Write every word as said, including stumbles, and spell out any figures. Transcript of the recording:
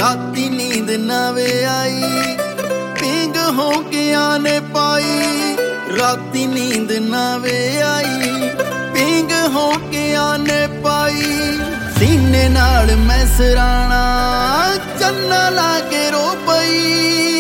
राती नींद ना वे आई, पींग हो के आने पाई। राती नींद ना वे आई, पींग हो के आने पाई। सीने नाल मैं सराणा चन्ना ला के रो पई।